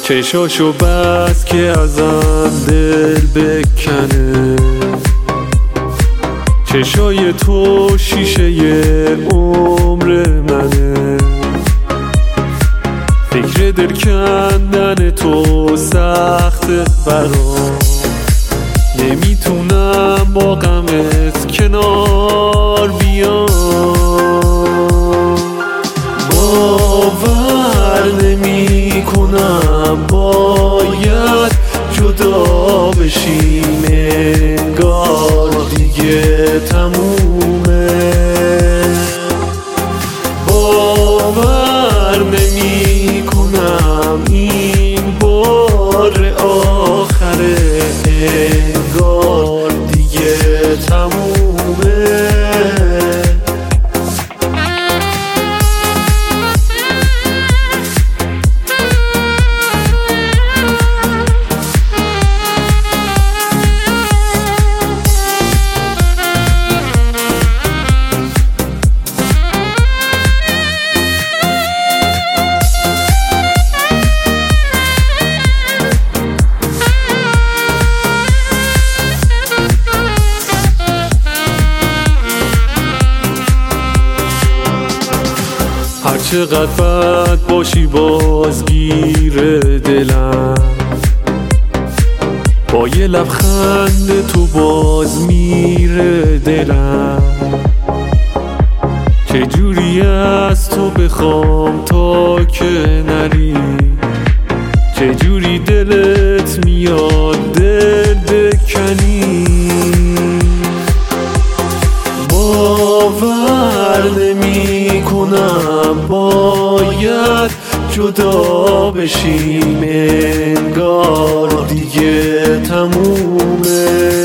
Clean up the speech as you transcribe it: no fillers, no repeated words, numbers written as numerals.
چشاشو بس که ازم دل بکنه، چشای تو شیشه عمر منه. فکر دل کندن تو سخته برام، نمیتونم با غمت کنار بیام. باور نمی کنم باید جدا بشیم، انگار دیگه تمومه. باور نمی کنم این بار آخره، انگار دیگه تمومه. هر چقدر بد باشی بازگیر دلم، با یه لبخند تو باز میره دلم. چجوری از تو بخوام تا که نری، چجوری دلت میاد دل بکنی. باور نمی کنم باید جدا بشیم، انگار دیگه تمومه.